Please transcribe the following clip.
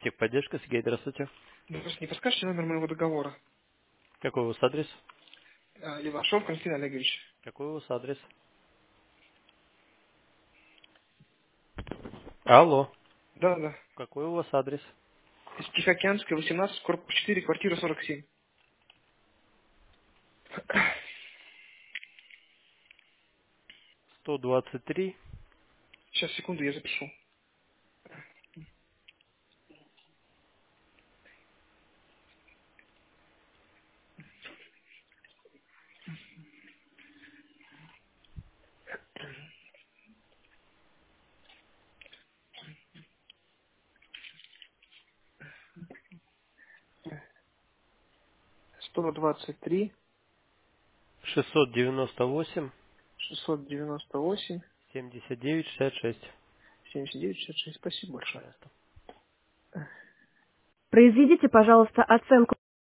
Техподдержка, Сергей, здравствуйте. Не подскажете номер моего договора? Какой у вас адрес? Левашов Константин Олегович. Какой у вас адрес? Алло. Да, да. Какой у вас адрес? Из Тихоокеанская, 18, корпус 4, квартира 47. 123. Сейчас, секунду, я запишу. 123, 698. 698, 79. 66. 79, 66. Спасибо большое. Пожалуйста. Произведите, пожалуйста, оценку